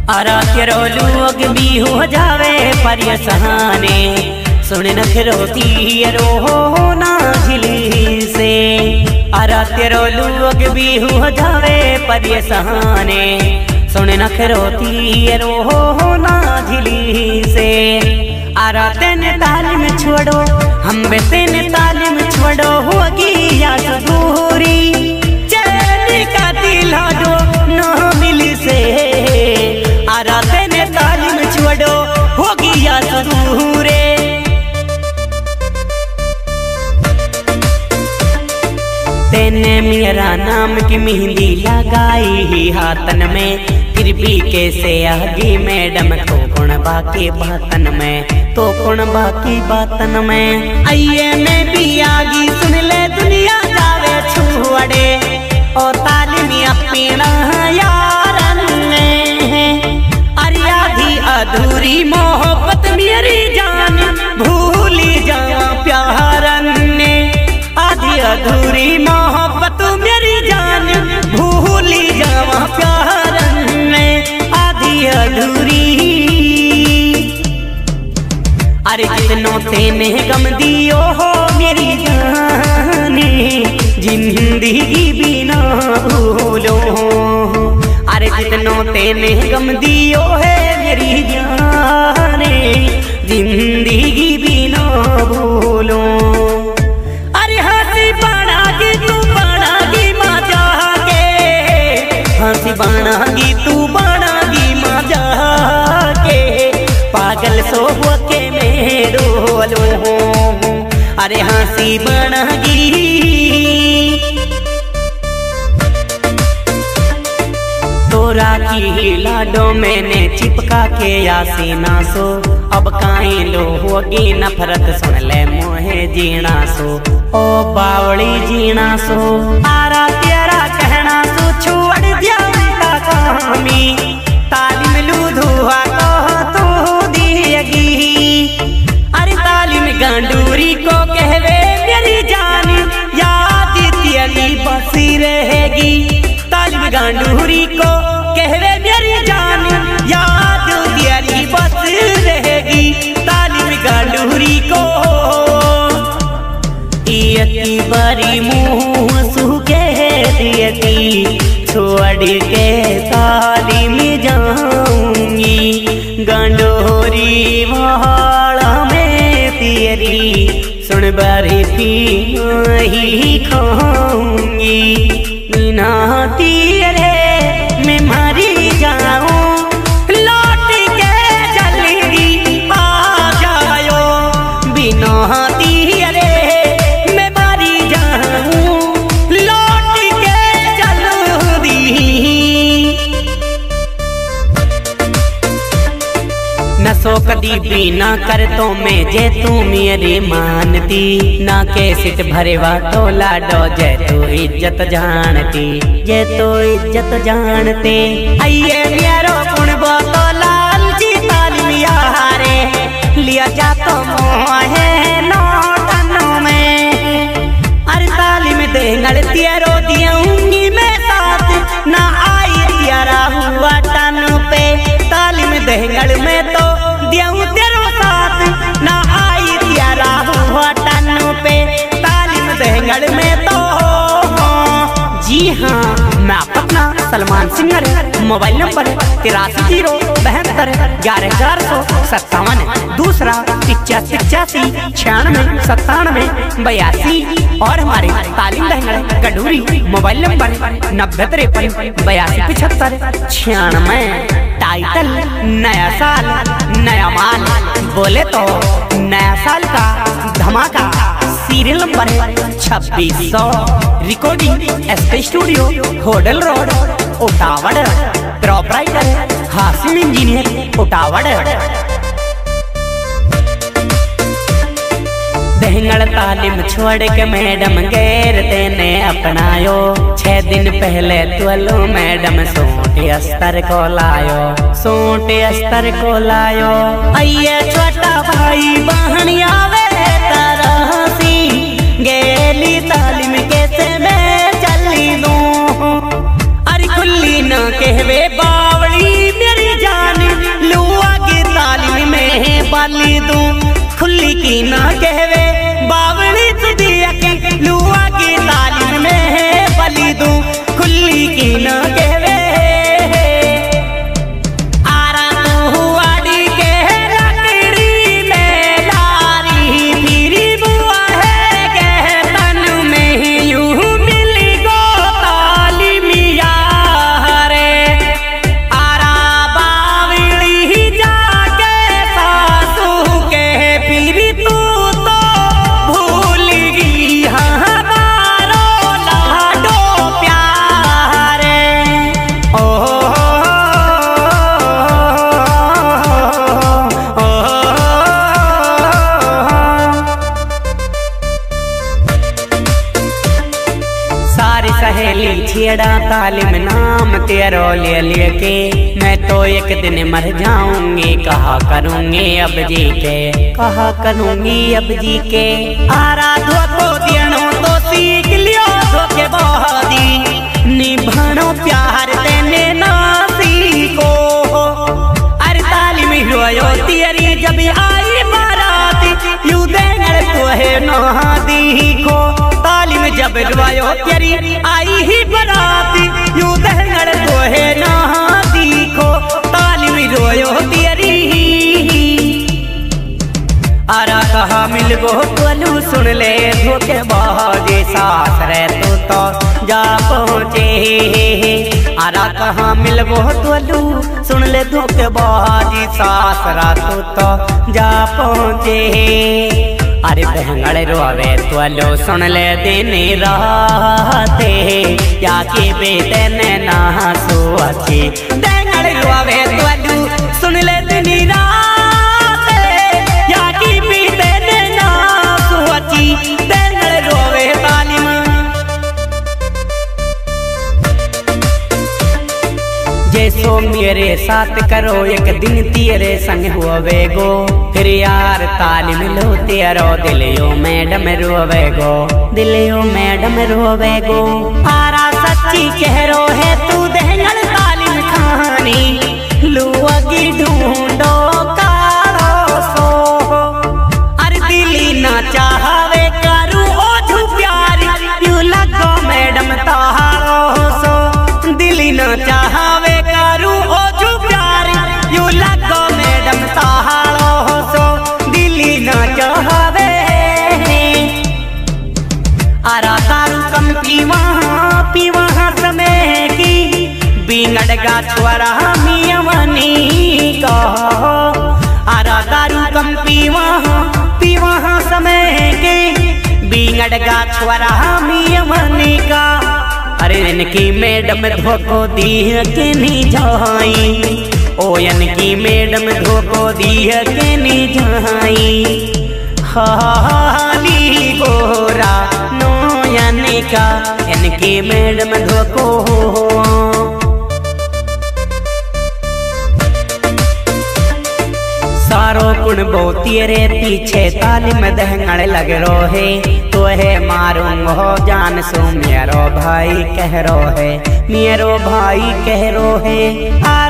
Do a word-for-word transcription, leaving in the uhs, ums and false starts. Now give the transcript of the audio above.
आरा तेरो लोग भी हो जावे परेशाने सुन नखरोती रो ना झिली से। आरा तेरो लोग भी हो जावे परेशाने सुन नखरोती रो ना झिली से। आरा तेने तालीम छोड़ो हम बे तेने तालीम छोड़ो होगी या दूरी चैन का दिला दो ना मिली से। आरा तेने तालीम छोड़ो होगी या दूरी तेने मेरा नाम की मेहंदी लगाई ही हाथन में फिर भी कैसे आगी मैडम तो कौन बाकी बातन में तो कौन बाकी बातन में। आइए मैं भी आगी सुन ले दुनिया जावे छुड़े और तालीमिया पीना यारन में। अरे आधी अधूरी मोहब्बत मेरी जान भूली जा प्यारन ने। आधी अधूरी मोहब्बत मेरी जान भूली जावा प्यारन में। आधी अधूरी अरे जितनों तेने गम दियो हो मेरी जाने जिंदगी भी ना भूलो। अरे जितनों तेने गम दियो है मेरी जाने जिंदगी भी ना भूलो। हंसी बनागी तू बनागी मजा के पागल सो के मैं डोलो। अरे हंसी बनागी तोरा की लाडो मैंने चिपका के आसी ना सो। अब काई लो होगी नफरत सुन ले मोहे जीना सो ओ बावड़ी जीना सो। आरा तेरा कहना सो छोड़ दिया कामी तालीम लूधुआ को तो दिएगी। अरे तालीम गंडूरी को कहवे मेरी जान याद तेरी बसी रहेगी। तालीम गंडूरी को कहवे मेरी जान याद तेरी बस रहेगी। तालीम गंडूरी को इयती बारी मुँह सूखे दियती छोड़ के तालीम जाऊंगी। गंडोरी वाला में तेरी सुन बारी थी ही खाऊंगी। बिना तेरे मैं मरी जाऊं लौट के जल्दी आ जाओ। बिना तेरे मैं मरी जाऊं लौट के जल्दी। नसो कदी भी ना कर तो मैं जे तू मेरी मानती ना कैसेट भरेवा तो लाडो जे तू इज्जत जानती जे तू इज्जत जानते। आइए मेरो गुण तो लाल जी तालीम यारे लिया जा तो मोहे नौटनों में। अरे तालीम देंगड़ तेरो दियाऊंगी मैं साथ ना आई तेरा हुआ टन पे। तालीम देंगड़ में तो दियाऊं तेरो साथ ना आई तेरा हुआ टन पे। तालीम देंगड़ में तो जी हाँ मैं अपना सलमान सिंह मोबाइल नंबर तिरासी जीरो बहत्तर ग्यारह चार सौ सत्तावन। दूसरा पिचासी पिचासी छियानवे सत्तानवे बयासी। और हमारे तालीम दहंगड़ गडूरी मोबाइल नंबर नब्बे तिरपन बयासी पिछहत्तर छियानवे। टाइटल नया साल नया माल बोले तो नया साल का धमाका। सीरियल नंबर छब्बीस सौ। Recording SP studio Hodal road Utawad. Proprietor Hashim engineer Utawad. दहंगड़ तालीम छोड़ के मैडम गैर तेने अपनायो। छह दिन पहले तुलो मैडम सोटे अस्तर को लायो सोटे अस्तर को लायो। आइए छोटा भाई बहन आवे तरह सी गेली तालीम कैसे मैं चली दूं। अरे खुली न कहवे बावड़ी मेरी जान बली दूं खुली की ना कहवे बावली तुदिया की लुआ की तालीम में है बली दूं खुली की ना कहवे आरा तू आड़ी के रकड़ी में लारी फिरी बुआ है के तन में यूं मिली गो तालीमिया रे आरा बावली जाके सासू के फिर तू तो भूल गई हमारो लाडो प्यारे ओ सारी सहेली छेड़ा तालिम नाम तेरो ले लेके मैं तो एक दिन मर जाऊंगी कहा करूंगी अब जी के कहा करूंगी अब जी के आरा धो तो दियनो तो सीख लियो धोखे बहादी निभानो प्यार तेने ना सीखो अरे तालिम रोयो तेरी जब आई बाराती यू देंगड़ तो है ना दीखो तालिम जब रोयो तेरी आई ही बराती यू देंगड़ तो है ना दीखो तालिम रोयो तेरी आरा कहा मिल गो तोलू सुन ले धोखे बाजे सास रे तू तो जा पहुँचे आरा कहा मिल गो तोलू सुन ले धोखे बाजी सास रा तू तो जा पहुँचे अरे बहंगड़ रोवे तोलो सुन ले दिन राते या के बेदन ना सोची बहंगड़ रोवे तोलो सुन ले दिन राते या के बेदन ना सोची बहंगड़ रोवे तालिम जैसो मेरे साथ करो एक दिन तेरे संग हुए गो फिर यार तालिम लो तेरो दिलियो मैडम रोवे गो दिलियो मैडम रोवे गो आरा सच्ची कह रो है तू देंगड़ तालिम कहानी लुआ की ढूंढो कारो सो अरे दिली ना चाहवे करू ओझू प्यारी यू लगो मैडम तारो सो दिली ना चाहवे करू ओझू प्यारी यू लगो मैडम तारो सो दिली ना चाहवे आरा दारू कम पीवा पीवा समय की बिगड़ गा छोरा मियवनी कहो आरा दारू कम पीवा पीवा समय के बिगड़ गा छोरा मियवनी का अरे इनकी मैडम धोखो दी के नहीं जाई ओ इनकी मैडम धोखो दी के नहीं जाई हाली गोरा नो यानी का इनकी मैडम धोखो सारो कुण बोती रे पीछे तालिम दहंगड़ लग रो है तो है मारूंग हो जान सो मेरो भाई कह रो है मेरो भाई कह रो है।